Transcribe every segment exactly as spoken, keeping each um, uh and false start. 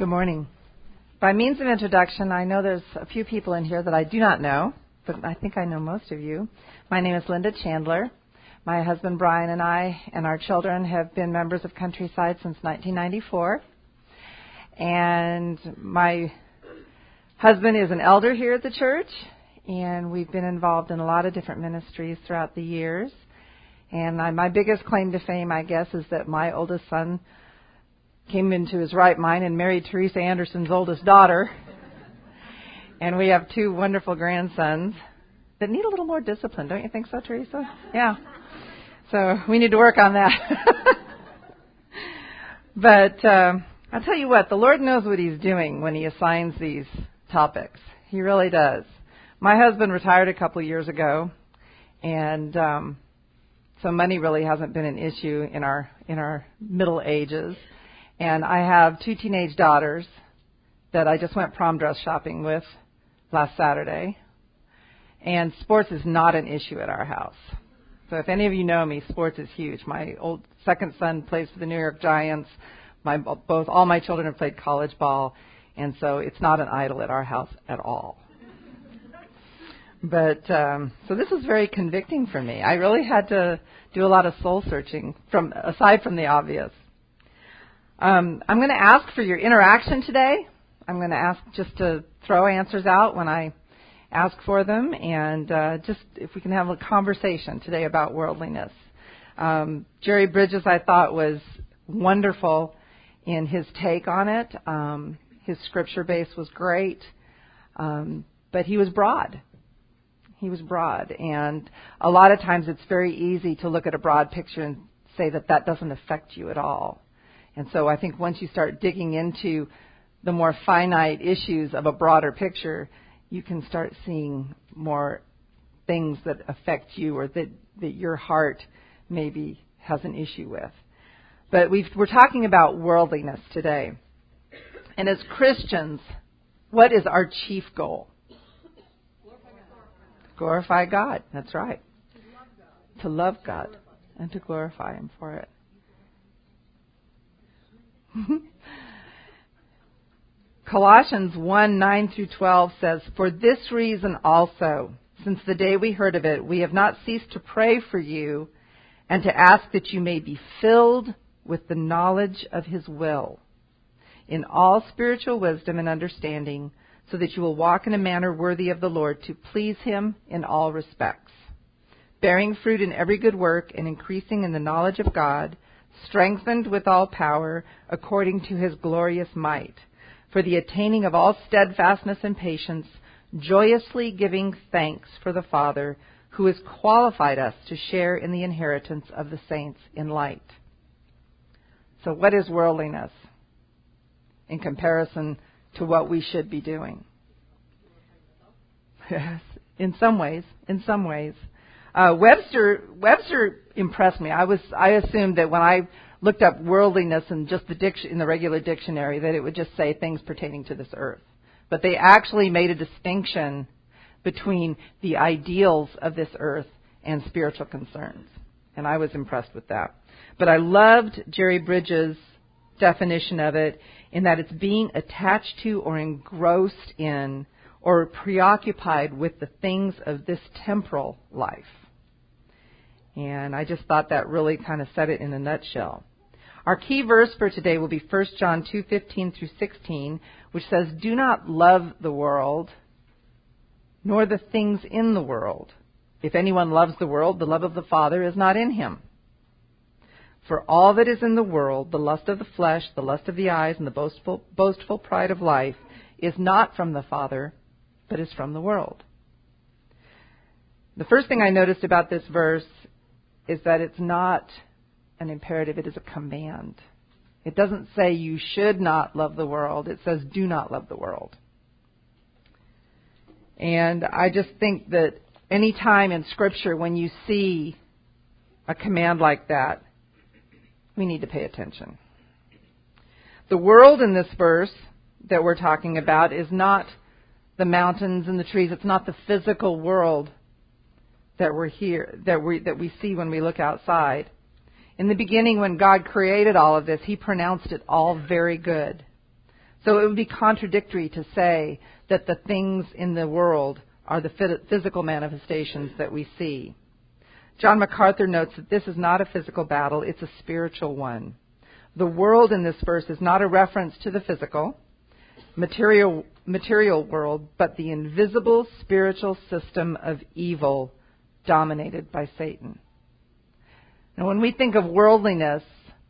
Good morning. By means of introduction, I know there's a few people in here that I do not know, but I think I know most of you. My name is Linda Chandler. My husband Brian and I and our children have been members of Countryside since nineteen ninety-four. And my husband is an elder here at the church, and we've been involved in a lot of different ministries throughout the years. And I, my biggest claim to fame, I guess, is that my oldest son came into his right mind and married Teresa Anderson's oldest daughter. And we have two wonderful grandsons that need a little more discipline. Don't you think so, Teresa? Yeah. So we need to work on that. But um, I'll tell you what, the Lord knows what He's doing when He assigns these topics. He really does. My husband retired a couple of years ago, and um, so money really hasn't been an issue in our in our middle ages. And I have two teenage daughters that I just went prom dress shopping with last Saturday. And sports is not an issue at our house. So if any of you know me, sports is huge. My old second son plays for the New York Giants. My both all my children have played college ball, and so it's not an idol at our house at all. But um, so this was very convicting for me. I really had to do a lot of soul searching from aside from the obvious. Um, I'm going to ask for your interaction today. I'm going to ask just to throw answers out when I ask for them, and uh, just if we can have a conversation today about worldliness. Um, Jerry Bridges, I thought, was wonderful in his take on it. Um, his scripture base was great, um, but he was broad. He was broad, and a lot of times it's very easy to look at a broad picture and say that that doesn't affect you at all. And so I think once you start digging into the more finite issues of a broader picture, you can start seeing more things that affect you or that, that your heart maybe has an issue with. But we've, we're talking about worldliness today. And as Christians, what is our chief goal? Glorify God. That's right. To love God and to glorify Him for it. Colossians one, nine through twelve says, "For this reason also, since the day we heard of it, we have not ceased to pray for you and to ask that you may be filled with the knowledge of His will, in all spiritual wisdom and understanding, so that you will walk in a manner worthy of the Lord, to please Him in all respects, bearing fruit in every good work and increasing in the knowledge of God, strengthened with all power according to His glorious might, for the attaining of all steadfastness and patience, joyously giving thanks for the Father who has qualified us to share in the inheritance of the saints in light." So what is worldliness in comparison to what we should be doing? Yes, in some ways, in some ways. Uh, Webster Webster impressed me. I was I assumed that when I looked up worldliness in just the dic- in the regular dictionary that it would just say things pertaining to this earth. But they actually made a distinction between the ideals of this earth and spiritual concerns. And I was impressed with that. But I loved Jerry Bridges' definition of it in that it's being attached to or engrossed in or preoccupied with the things of this temporal life. And I just thought that really kind of said it in a nutshell. Our key verse for today will be First John two, fifteen through sixteen, which says, "Do not love the world, nor the things in the world. If anyone loves the world, the love of the Father is not in him. For all that is in the world, the lust of the flesh, the lust of the eyes, and the boastful, boastful pride of life, is not from the Father, but is from the world." The first thing I noticed about this verse is that it's not an imperative, it is a command. It doesn't say you should not love the world, it says do not love the world. And I just think that any time in Scripture when you see a command like that, we need to pay attention. The world in this verse that we're talking about is not the mountains and the trees. It's not the physical world that we're here, that we that we see when we look outside. In the beginning, when God created all of this, He pronounced it all very good. So it would be contradictory to say that the things in the world are the physical manifestations that we see. John MacArthur notes that this is not a physical battle, it's a spiritual one. The world in this verse is not a reference to the physical, material, material world, but the invisible spiritual system of evil dominated by Satan. Now, when we think of worldliness,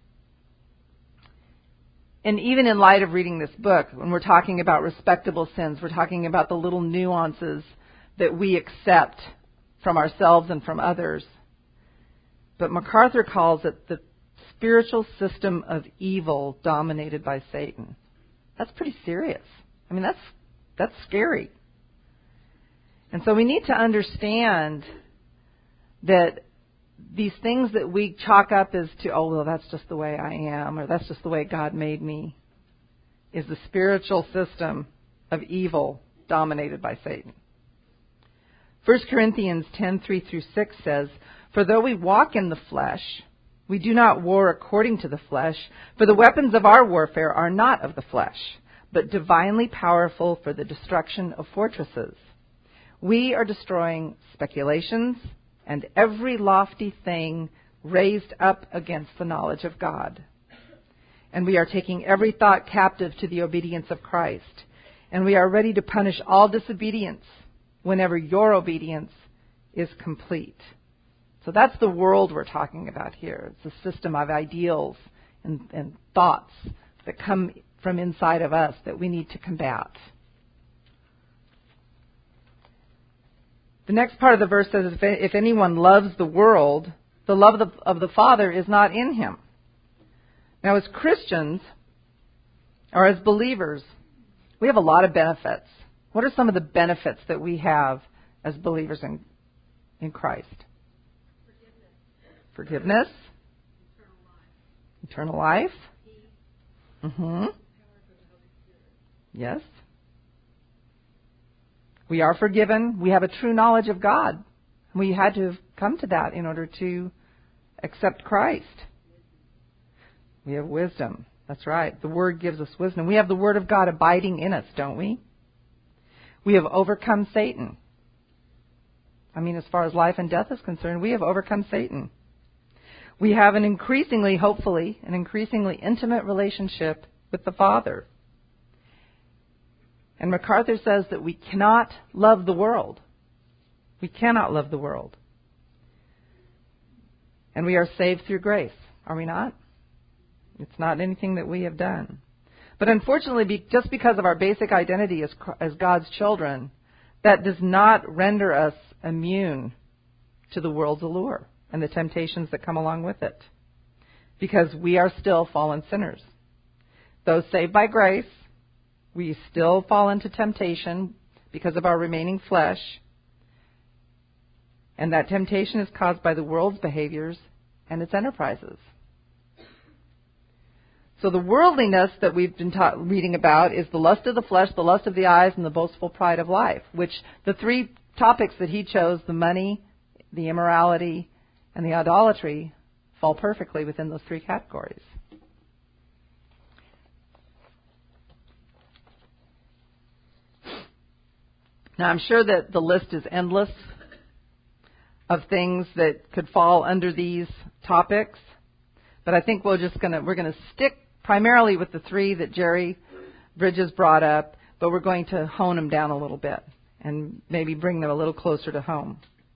and even in light of reading this book, when we're talking about respectable sins, we're talking about the little nuances that we accept from ourselves and from others. But MacArthur calls it the spiritual system of evil dominated by Satan. That's pretty serious. I mean, that's that's scary. And so we need to understand that these things that we chalk up as to, oh, well, that's just the way I am, or that's just the way God made me, is the spiritual system of evil dominated by Satan. First Corinthians ten, three through six says, "For though we walk in the flesh, we do not war according to the flesh, for the weapons of our warfare are not of the flesh, but divinely powerful for the destruction of fortresses. We are destroying speculations and every lofty thing raised up against the knowledge of God. And we are taking every thought captive to the obedience of Christ. And we are ready to punish all disobedience whenever your obedience is complete." So that's the world we're talking about here. It's a system of ideals and, and thoughts that come from inside of us that we need to combat. The next part of the verse says, if anyone loves the world, the love of the, of the Father is not in him. Now, as Christians, or as believers, we have a lot of benefits. What are some of the benefits that we have as believers in, in Christ? Forgiveness. Forgiveness. Eternal life. Eternal life. Mm-hmm. Yes. We are forgiven. We have a true knowledge of God. We had to come to that in order to accept Christ. We have wisdom. That's right. The Word gives us wisdom. We have the Word of God abiding in us, don't we? We have overcome Satan. I mean, as far as life and death is concerned, we have overcome Satan. We have an increasingly, hopefully, an increasingly intimate relationship with the Father. And MacArthur says that we cannot love the world. We cannot love the world. And we are saved through grace, are we not? It's not anything that we have done. But unfortunately, be, just because of our basic identity as, as God's children, that does not render us immune to the world's allure and the temptations that come along with it. Because we are still fallen sinners. Though saved by grace, we still fall into temptation because of our remaining flesh. And that temptation is caused by the world's behaviors and its enterprises. So the worldliness that we've been ta- reading about is the lust of the flesh, the lust of the eyes, and the boastful pride of life, which the three topics that he chose, the money, the immorality, and the idolatry, fall perfectly within those three categories. Now, I'm sure that the list is endless of things that could fall under these topics, but I think we're just going to we're going to stick primarily with the three that Jerry Bridges brought up, but we're going to hone them down a little bit and maybe bring them a little closer to home.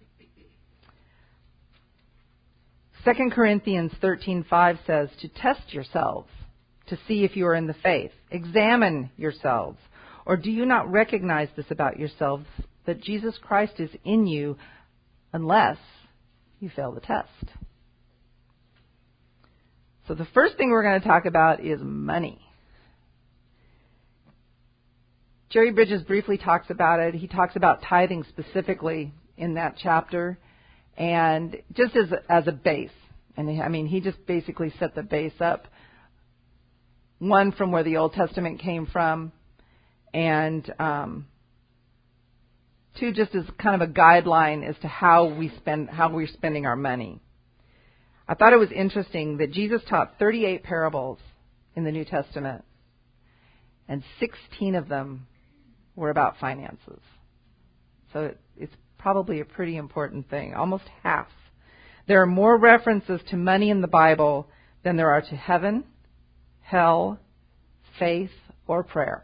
Second Corinthians thirteen five says to test yourselves to see if you are in the faith. Examine yourselves. Or do you not recognize this about yourselves, that Jesus Christ is in you unless you fail the test? So the first thing we're going to talk about is money. Jerry Bridges briefly talks about it. He talks about tithing specifically in that chapter, and just as a, as a base. And I mean, he just basically set the base up, one from where the Old Testament came from, and um, two, just as kind of a guideline as to how we spend, how we're spending our money. I thought it was interesting that Jesus taught thirty-eight parables in the New Testament, and sixteen of them were about finances. So it, it's probably a pretty important thing, almost half. There are more references to money in the Bible than there are to heaven, hell, faith, or prayer.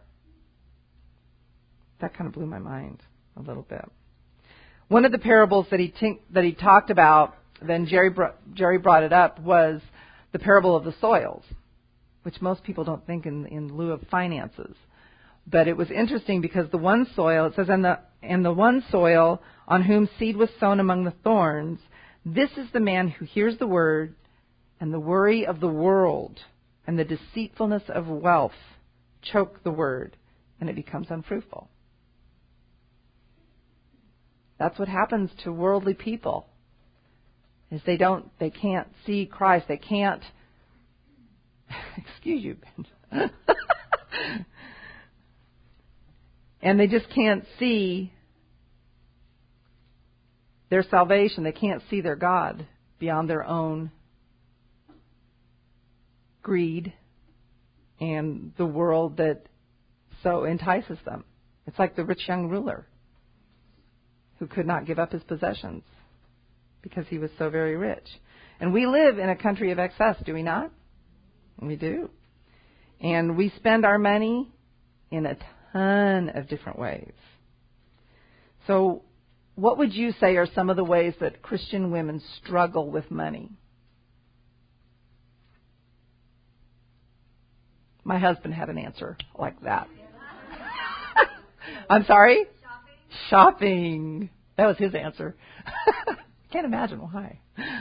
That kind of blew my mind a little bit. One of the parables that he tink, that he talked about, then Jerry br- Jerry brought it up, was the parable of the soils, which most people don't think in, in lieu of finances. But it was interesting because the one soil, it says, and the, and the one soil on whom seed was sown among the thorns, this is the man who hears the word, and the worry of the world and the deceitfulness of wealth choke the word, and it becomes unfruitful. That's what happens to worldly people. Is they don't, they can't see Christ. They can't, excuse you, Ben. And they just can't see their salvation. They can't see their God beyond their own greed and the world that so entices them. It's like the rich young ruler who could not give up his possessions because he was so very rich. And we live in a country of excess, do we not? We do. And we spend our money in a ton of different ways. So what would you say are some of the ways that Christian women struggle with money? My husband had an answer like that. I'm sorry? Shopping. Shopping. That was his answer. Can't imagine why.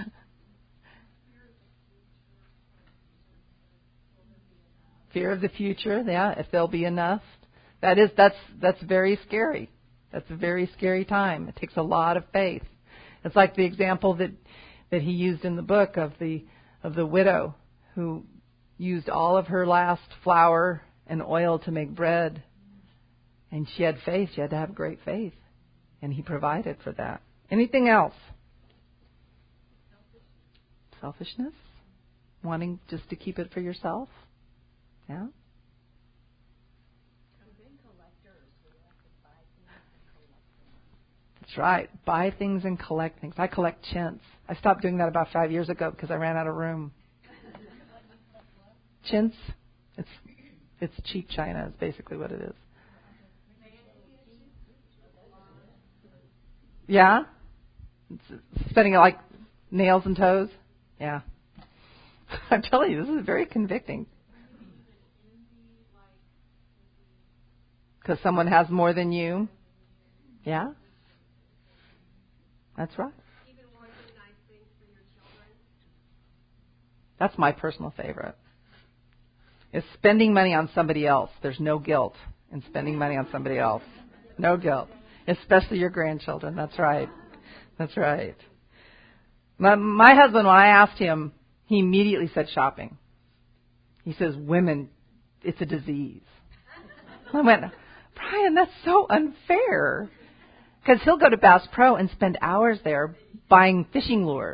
Fear of the future, yeah, if there'll be enough. That is, that's that's very scary. That's a very scary time. It takes a lot of faith. It's like the example that that he used in the book of the of the widow who used all of her last flour and oil to make bread. And she had faith. She had to have great faith. And he provided for that. Anything else? Selfishness? Wanting just to keep it for yourself? Yeah? That's right. Buy things and collect things. I collect chintz. I stopped doing that about five years ago because I ran out of room. Chintz? It's it's cheap china is basically what it is. Yeah? It's spending it like nails and toes? Yeah. I'm telling you, this is very convicting. Because someone has more than you? Yeah? That's right. Even more than nice things for your children. That's my personal favorite. Is spending money on somebody else. There's no guilt in spending money on somebody else. No guilt. Especially your grandchildren. That's right. That's right. My, my husband, when I asked him, he immediately said shopping. He says, women, it's a disease. I went, Brian, that's so unfair. Because he'll go to Bass Pro and spend hours there buying fishing lures.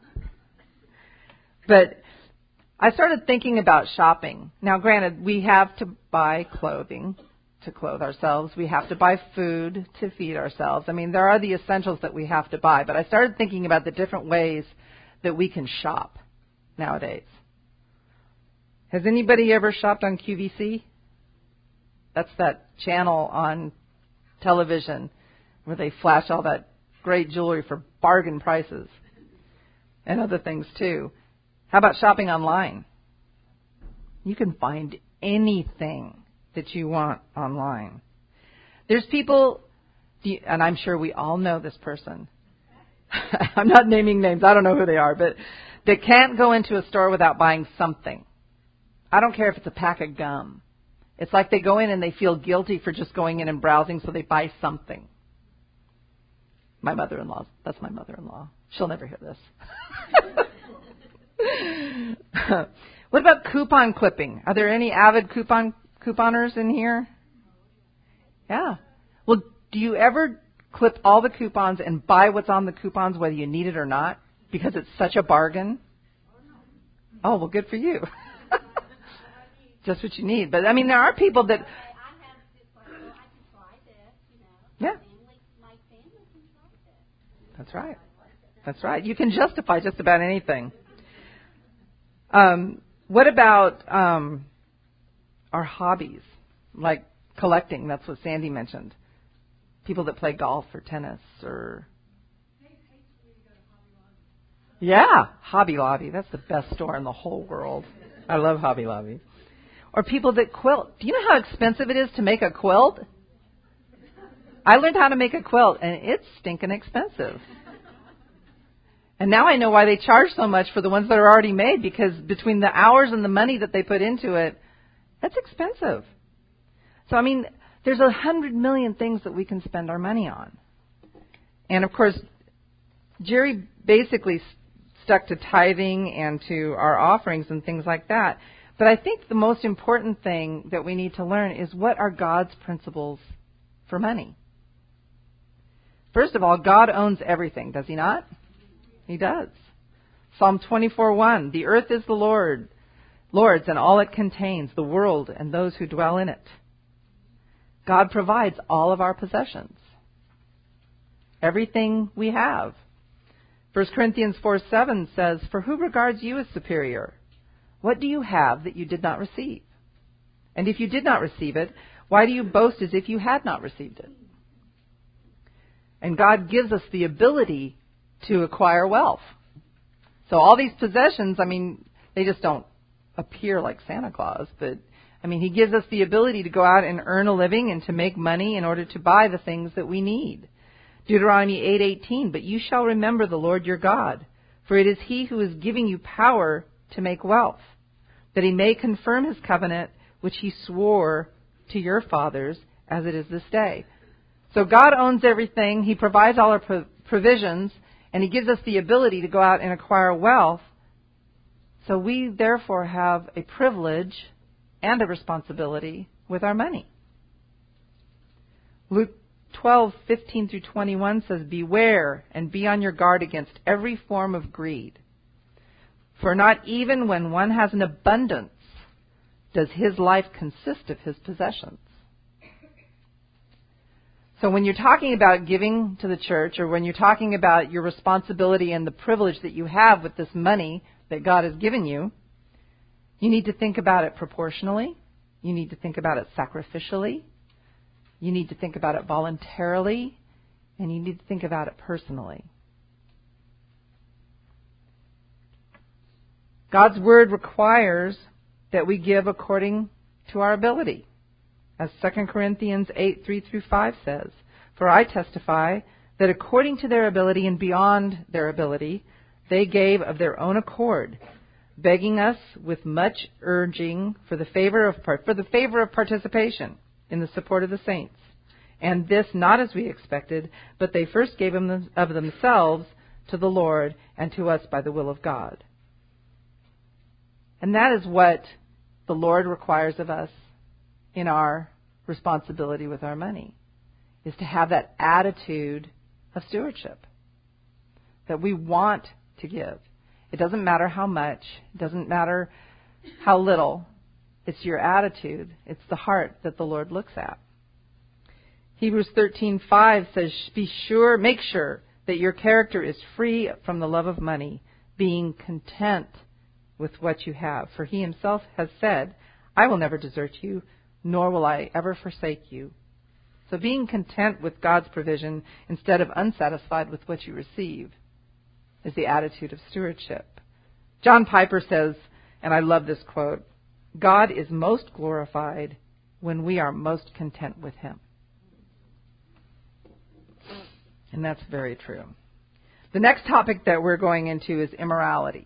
But I started thinking about shopping. Now, granted, we have to buy clothing to clothe ourselves. We have to buy food to feed ourselves. I mean, there are the essentials that we have to buy. But I started thinking about the different ways that we can shop nowadays. Has anybody ever shopped on Q V C? That's that channel on television where they flash all that great jewelry for bargain prices and other things too. How about shopping online? You can find anything that you want online. There's people, and I'm sure we all know this person. I'm not naming names. I don't know who they are, but they can't go into a store without buying something. I don't care if it's a pack of gum. It's like they go in and they feel guilty for just going in and browsing, so they buy something. My mother-in-law. That's my mother-in-law. She'll never hear this. What about coupon clipping? Are there any avid coupon couponers in here? Yeah. Well, do you ever clip all the coupons and buy what's on the coupons whether you need it or not because it's such a bargain? Oh, well, good for you. just what you need. But, I mean, there are people that... Okay, I have this, like, well, I can try this, you know. Yeah. Family, my family can try this. That's right. That's right. You can justify just about anything. Um, what about um, our hobbies, like collecting? That's what Sandy mentioned. People that play golf or tennis or... Yeah, Hobby Lobby. That's the best store in the whole world. I love Hobby Lobby. Or people that quilt. Do you know how expensive it is to make a quilt? I learned how to make a quilt, and it's stinking expensive. And now I know why they charge so much for the ones that are already made, because between the hours and the money that they put into it, that's expensive. So, I mean, there's a hundred million things that we can spend our money on. And, of course, Jerry basically stuck to tithing and to our offerings and things like that. But I think the most important thing that we need to learn is what are God's principles for money. First of all, God owns everything, does he not? He does. Psalm twenty-four one, the earth is the Lord, Lord's and all it contains, the world and those who dwell in it. God provides all of our possessions. Everything we have. First Corinthians four seven says, for who regards you as superior? What do you have that you did not receive? And if you did not receive it, why do you boast as if you had not received it? And God gives us the ability to acquire wealth. So all these possessions, I mean, they just don't appear like Santa Claus, but I mean, he gives us the ability to go out and earn a living and to make money in order to buy the things that we need. Deuteronomy eight eighteen, but you shall remember the Lord your God, for it is he who is giving you power to make wealth, that he may confirm his covenant, which he swore to your fathers, as it is this day. So God owns everything. He provides all our pro- provisions, and he gives us the ability to go out and acquire wealth. So we, therefore, have a privilege and a responsibility with our money. Luke twelve fifteen through twenty-one says, beware and be on your guard against every form of greed. For not even when one has an abundance does his life consist of his possessions. So when you're talking about giving to the church, or when you're talking about your responsibility and the privilege that you have with this money that God has given you, you need to think about it proportionally. You need to think about it sacrificially. You need to think about it voluntarily. And you need to think about it personally. God's word requires that we give according to our ability. As Second Corinthians eight, three through five says, for I testify that according to their ability and beyond their ability, they gave of their own accord, begging us with much urging for the favor of for the favor of participation in the support of the saints. And this not as we expected, but they first gave them of themselves to the Lord and to us by the will of God. And that is what the Lord requires of us in our responsibility with our money, is to have that attitude of stewardship, that we want to give. It doesn't matter how much. It doesn't matter how little. It's your attitude. It's the heart that the Lord looks at. Hebrews thirteen five says, be sure, make sure that your character is free from the love of money, being content with what you have. For he himself has said, I will never desert you, nor will I ever forsake you. So being content with God's provision instead of unsatisfied with what you receive is the attitude of stewardship. John Piper says, and I love this quote, God is most glorified when we are most content with him. And that's very true. The next topic that we're going into is immorality.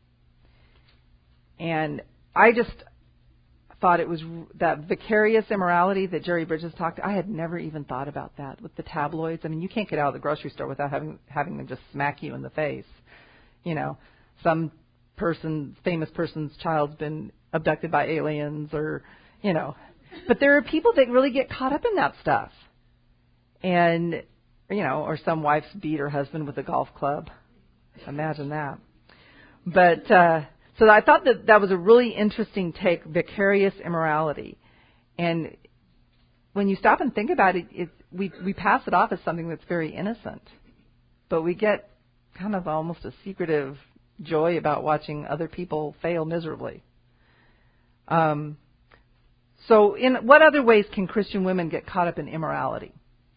And I just thought it was that vicarious immorality that Jerry Bridges talked. I had never even thought about that with the tabloids. I mean, you can't get out of the grocery store without having having them just smack you in the face. You know, some person, famous person's child's been abducted by aliens, or, you know. But there are people that really get caught up in that stuff. And, you know, or some wife's beat her husband with a golf club. Imagine that. But uh, So I thought that that was a really interesting take, vicarious immorality. And when you stop and think about it, it we, we pass it off as something that's very innocent. But we get kind of almost a secretive joy about watching other people fail miserably. Um, so in what other ways can Christian women get caught up in immorality?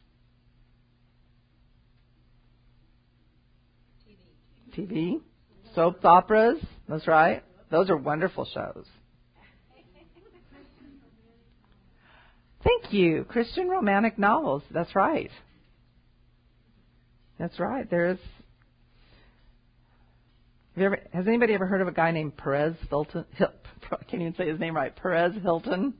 T V. T V. Soap operas. That's right. Those are wonderful shows. Thank you. Christian romantic novels. That's right. That's right. There's. Have you ever, has anybody ever heard of a guy named Perez Hilton? I can't even say his name right. Perez Hilton.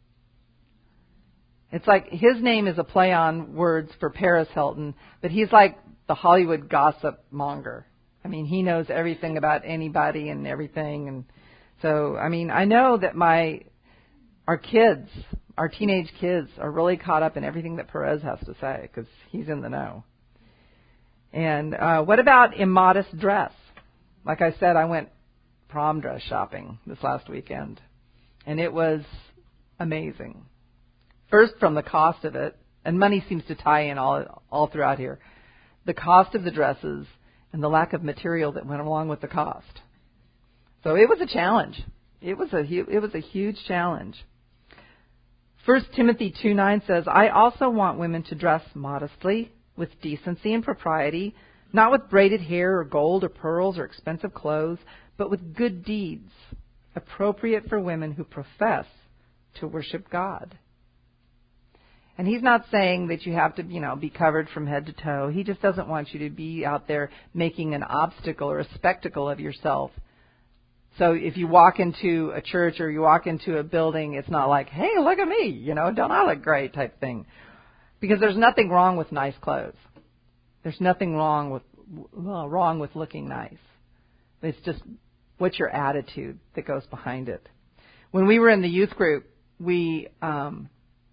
It's like his name is a play on words for Paris Hilton, but he's like the Hollywood gossip monger. I mean, he knows everything about anybody and everything, and so I mean, I know that my our kids, our teenage kids, are really caught up in everything that Perez has to say because he's in the know. And uh, what about immodest dress? Like I said, I went prom dress shopping this last weekend, and it was amazing. First, from the cost of it, and money seems to tie in all all throughout here, the cost of the dresses and the lack of material that went along with the cost. So it was a challenge. It was a it was a huge challenge. First Timothy two nine says, I also want women to dress modestly, with decency and propriety, not with braided hair or gold or pearls or expensive clothes, but with good deeds, appropriate for women who profess to worship God. And he's not saying that you have to, you know, be covered from head to toe. He just doesn't want you to be out there making an obstacle or a spectacle of yourself. So if you walk into a church or you walk into a building, it's not like, hey, look at me, you know, don't I look great type thing. Because there's nothing wrong with nice clothes. There's nothing wrong with well, wrong with looking nice. It's just what's your attitude that goes behind it. When we were in the youth group, we um,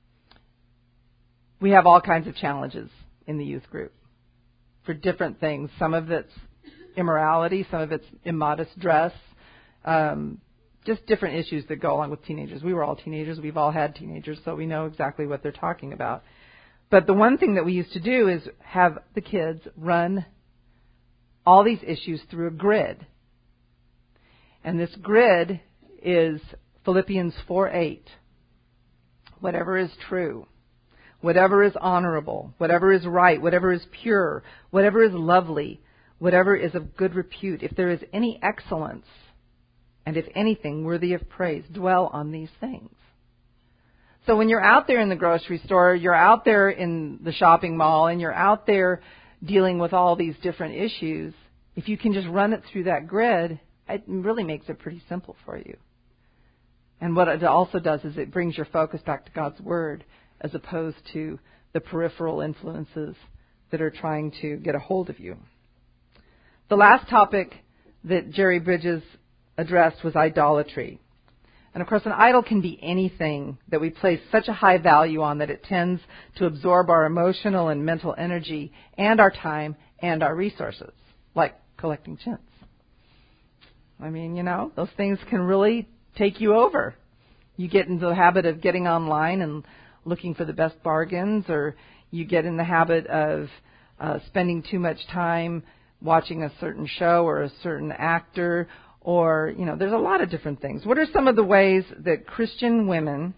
we have all kinds of challenges in the youth group for different things. Some of it's immorality, some of it's immodest dress, um, just different issues that go along with teenagers. We were all teenagers. We've all had teenagers, so we know exactly what they're talking about. But the one thing that we used to do is have the kids run all these issues through a grid. And this grid is Philippians four eight. Whatever is true, whatever is honorable, whatever is right, whatever is pure, whatever is lovely, whatever is of good repute, if there is any excellence, and if anything worthy of praise, dwell on these things. So when you're out there in the grocery store, you're out there in the shopping mall, and you're out there dealing with all these different issues, if you can just run it through that grid, it really makes it pretty simple for you. And what it also does is it brings your focus back to God's Word as opposed to the peripheral influences that are trying to get a hold of you. The last topic that Jerry Bridges addressed was idolatry. And, of course, an idol can be anything that we place such a high value on that it tends to absorb our emotional and mental energy and our time and our resources, like collecting chintz. I mean, you know, those things can really take you over. You get into the habit of getting online and looking for the best bargains, or you get in the habit of uh, spending too much time watching a certain show or a certain actor, or, you know, there's a lot of different things. What are some of the ways that Christian women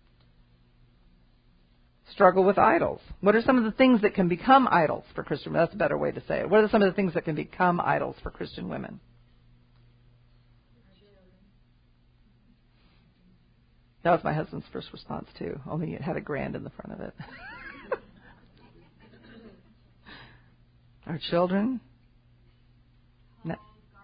struggle with idols? What are some of the things that can become idols for Christian women? That's a better way to say it. What are some of the things that can become idols for Christian women? That was my husband's first response, too, only it had a grand in the front of it. Our children. No.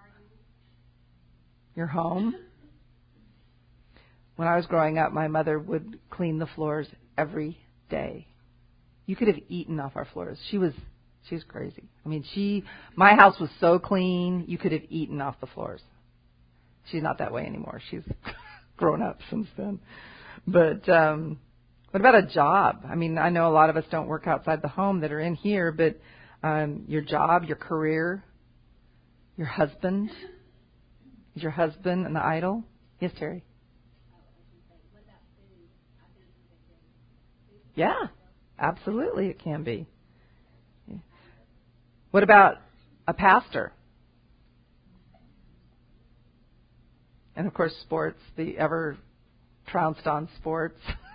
Your home. When I was growing up, my mother would clean the floors every day. You could have eaten off our floors. She was she was crazy. I mean, she my house was so clean, you could have eaten off the floors. She's not that way anymore. She's grown up since then. But um, what about a job? I mean, I know a lot of us don't work outside the home that are in here, but um, your job, your career, your husband, Is your husband an idol? Yes, Terry. Yeah, absolutely it can be. Yeah. What about a pastor? And of course, sports, the ever trounced on sports.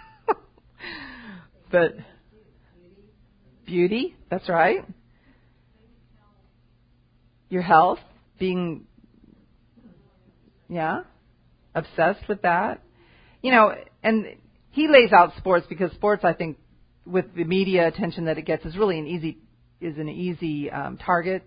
But beauty, that's right. Your health, being, yeah, obsessed with that. You know, and he lays out sports because sports, I think, with the media attention that it gets, is really an easy is an easy um, target.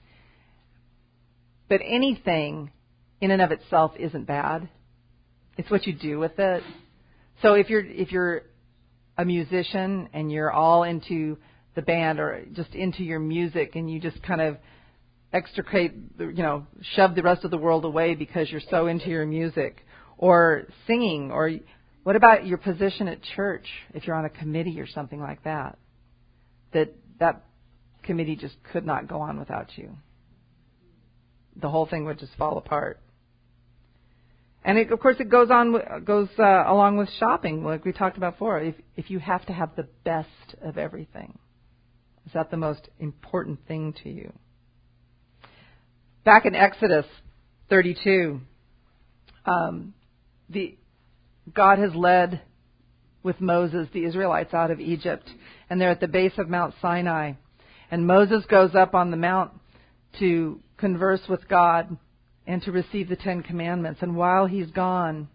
But anything in and of itself isn't bad. It's what you do with it. So if you're if you're a musician and you're all into the band or just into your music and you just kind of extricate, you know, shove the rest of the world away because you're so into your music, or singing, or what about your position at church if you're on a committee or something like that, that that committee just could not go on without you. The whole thing would just fall apart. And it, of course, it goes on goes uh, along with shopping, like we talked about before. If if you have to have the best of everything, is that the most important thing to you? Back in Exodus thirty-two, um, the God has led with Moses the Israelites out of Egypt, and they're at the base of Mount Sinai, and Moses goes up on the mount to converse with God and to receive the Ten Commandments. And while he's gone,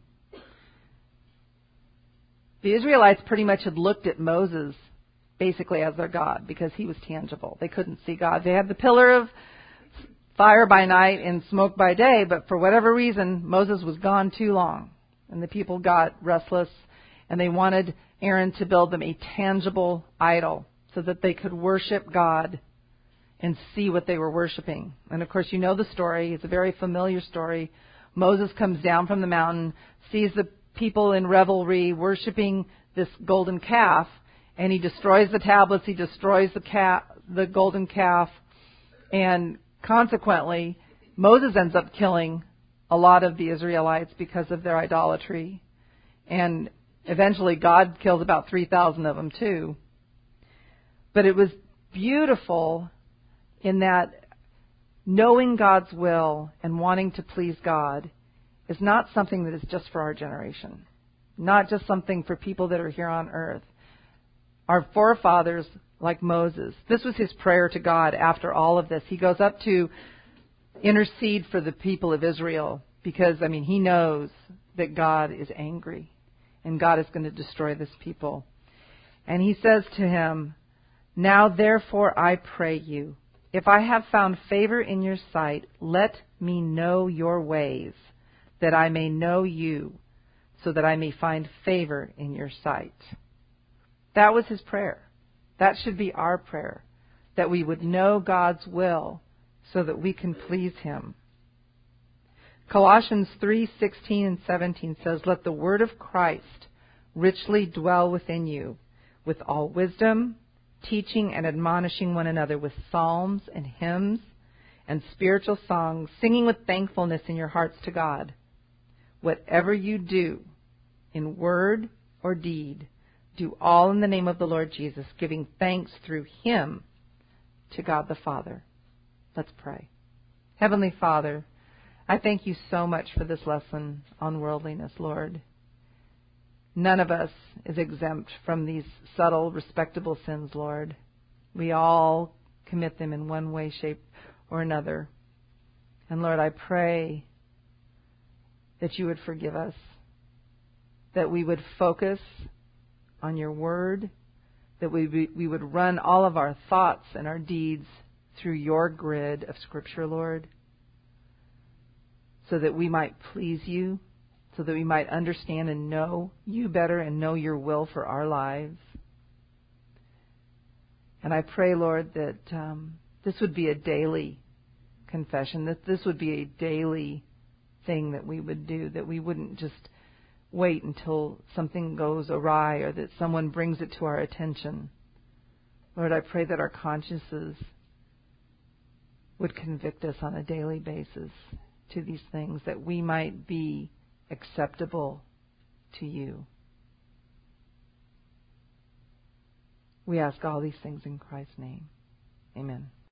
the Israelites pretty much had looked at Moses basically as their God because he was tangible. They couldn't see God. They had the pillar of fire by night and smoke by day, but for whatever reason, Moses was gone too long. And the people got restless, and they wanted Aaron to build them a tangible idol so that they could worship God and see what they were worshiping. And of course, you know the story. It's a very familiar story. Moses comes down from the mountain, sees the people in revelry worshiping this golden calf, and he destroys the tablets, he destroys the calf, the golden calf, and consequently, Moses ends up killing a lot of the Israelites because of their idolatry. And eventually God kills about three thousand of them too. But it was beautiful in that knowing God's will and wanting to please God is not something that is just for our generation, not just something for people that are here on earth. Our forefathers, like Moses, this was his prayer to God after all of this. He goes up to intercede for the people of Israel because, I mean, he knows that God is angry and God is going to destroy this people. And he says to him, "Now therefore I pray you, if I have found favor in your sight, let me know your ways, that I may know you, so that I may find favor in your sight." That was his prayer. That should be our prayer, that we would know God's will so that we can please him. Colossians three sixteen and seventeen says, "Let the word of Christ richly dwell within you, with all wisdom, teaching and admonishing one another with psalms and hymns and spiritual songs, singing with thankfulness in your hearts to God. Whatever you do, in word or deed, do all in the name of the Lord Jesus, giving thanks through him to God the Father." Let's pray. Heavenly Father, I thank you so much for this lesson on worldliness, Lord. None of us is exempt from these subtle, respectable sins, Lord. We all commit them in one way, shape, or another. And Lord, I pray that you would forgive us, that we would focus on your word, that we we would run all of our thoughts and our deeds through your grid of Scripture, Lord, so that we might please you, so that we might understand and know you better and know your will for our lives. And I pray, Lord, that um, this would be a daily confession, that this would be a daily thing that we would do, that we wouldn't just wait until something goes awry or that someone brings it to our attention. Lord, I pray that our consciences would convict us on a daily basis to these things, that we might be acceptable to you. We ask all these things in Christ's name. Amen.